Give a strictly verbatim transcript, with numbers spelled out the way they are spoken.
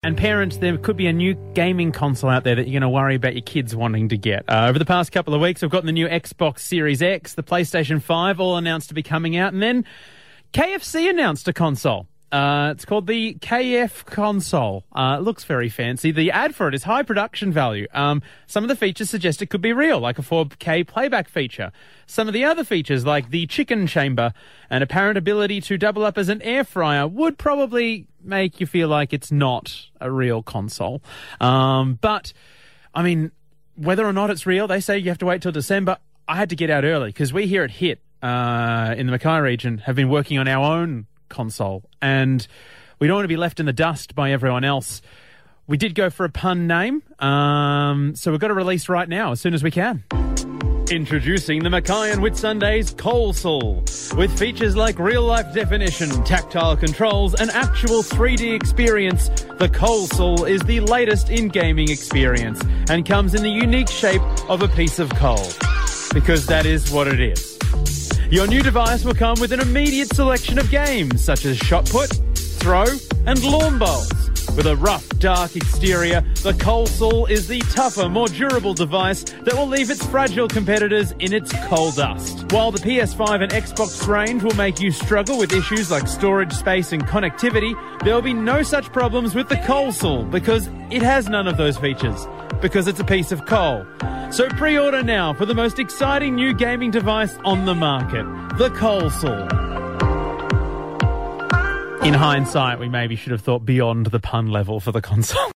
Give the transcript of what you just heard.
And parents, there could be a new gaming console out there that you're going to worry about your kids wanting to get. Uh, over the past couple of weeks, we've gotten the new Xbox Series X, the PlayStation five, all announced to be coming out. And then K F C announced a console. Uh, it's called the K F console. Uh, it looks very fancy. The ad for it is high production value. Um, some of the features suggest it could be real, like a four K playback feature. Some of the other features, like the chicken chamber and apparent ability to double up as an air fryer, would probably make you feel like it's not a real console. Um, but, I mean, whether or not it's real, they say you have to wait till December. I had to get out early because we here at Hit, uh, in the Mackay region, have been working on our own console, and we don't want to be left in the dust by everyone else. We did go for a pun name, um, so we've got to release right now as soon as we can. Introducing the Mackay and Whitsundays Colesol. With features like real-life definition, tactile controls, and actual three D experience, the Colesol is the latest in gaming experience and comes in the unique shape of a piece of coal. Because that is what it is. Your new device will come with an immediate selection of games such as shot put, throw, and lawn bowls. With a rough, dark exterior, the Colesol is the tougher, more durable device that will leave its fragile competitors in its coal dust. While the P S five and Xbox range will make you struggle with issues like storage space and connectivity, there will be no such problems with the Colesol because it has none of those features. Because it's a piece of coal. So pre-order now for the most exciting new gaming device on the market, the Colesol. In hindsight, we maybe should have thought beyond the pun level for the console.